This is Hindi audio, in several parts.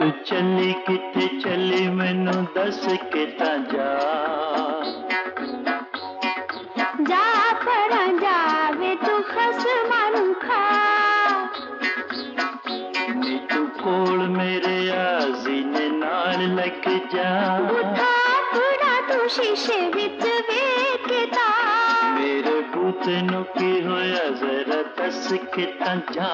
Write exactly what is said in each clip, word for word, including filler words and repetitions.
तू चली किथे चली मैनू दस के तां जा जा पर जावे तू खसमां नूं खा नी तू कोल मेरे आज़ीने नाल लग जा बुढ़ा बुढ़ा तू शीशे विच वेखदा मेरे बूत नूं की होया जरा दस के तां जा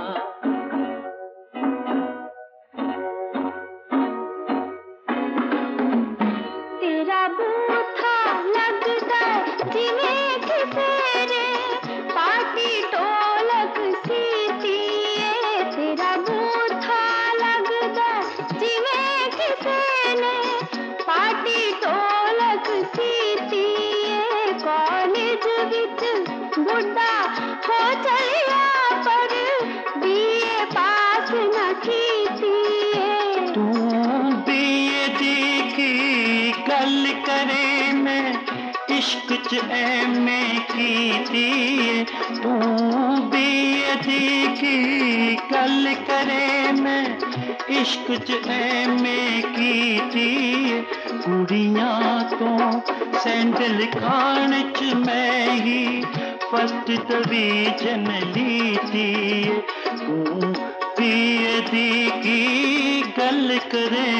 तेरा बूथा लगदा जिवें किसे ने पार्टी ढोलक सीती है तेरा बूथा लगदा जिवें किसे ने पार्टी ढोलक सीती है कॉलेज विच बुढ़ा हो चलिया पर बीए पास न कीती है तू बीए दी की गल करे मैं इश्क च एमे कीती तू बीए दी की गल करे मैं इश्क च एमे कीती कुड़ियां तो सैंडल खान च मैं ही फर्स्ट डिवीजन लीती तू बीए दी की गल करे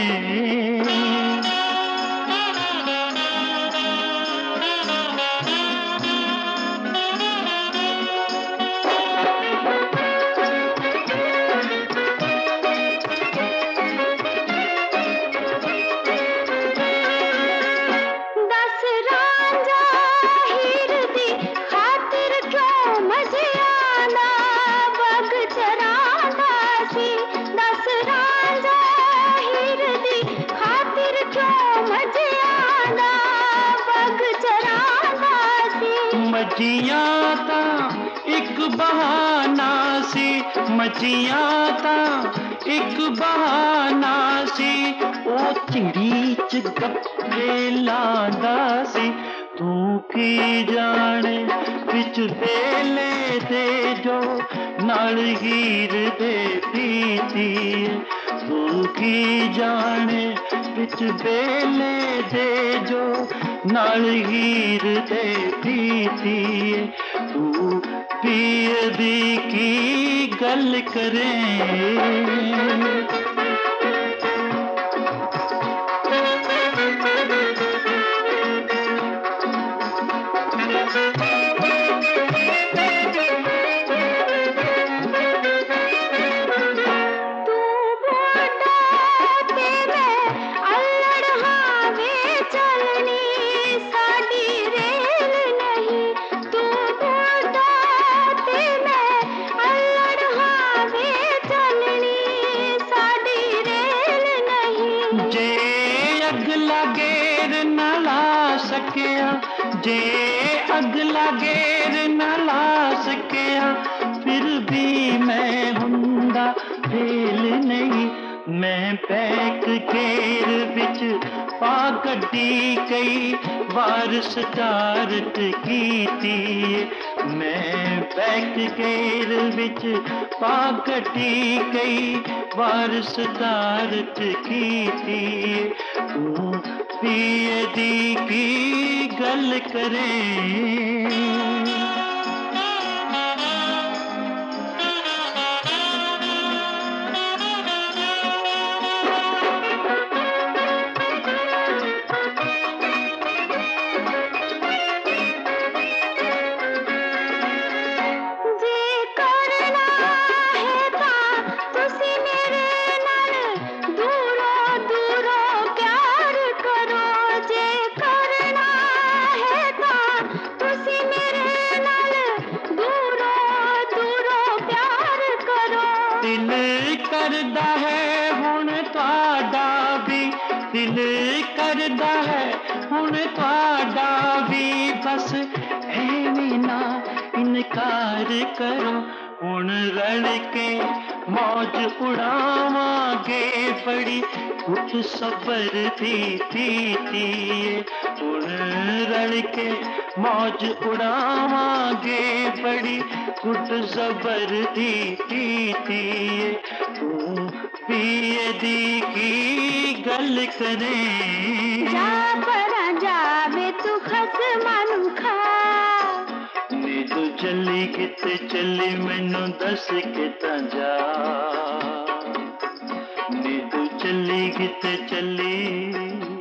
मजियां ता एक बहाना सी मजियां ता एक बहाना सी ओ चिड़ी च गप्पे लांदा सी तू की जाने बिच बेले दे जो नाल हीर दे पीती तू की जाने बिच बेले दे जो नाल हीर दे पीती तू पिए दी की गल करे अगला गेर न ला सकिया जे अगला गेर न ला सकिया फिर भी मैं हुंदा फेल नहीं मैं बैक गेर विच पा गड्डी कई बार स्टार्ट कीती मैं बैक गेर विच पा गड्डी कई बार स्टार्ट कीती तू पिए दी की गल करे दिल करदा है हुण तुहाडा भी दिल करदा है हुण तुहाडा भी बस एवें ना इनकार करो हुण रल के मौज उड़ावांगे बड़ी कुट सबर दी पीतीए। हुण रल के मौज उड़ावांगे बड़ी कुट सबर दी पीतीए। तू पिए दी की गल करें जा परा जावे तू खसमां नूं खा। नी तू चली किते चली मैनू दस के तां जा। नी तू चली किते चली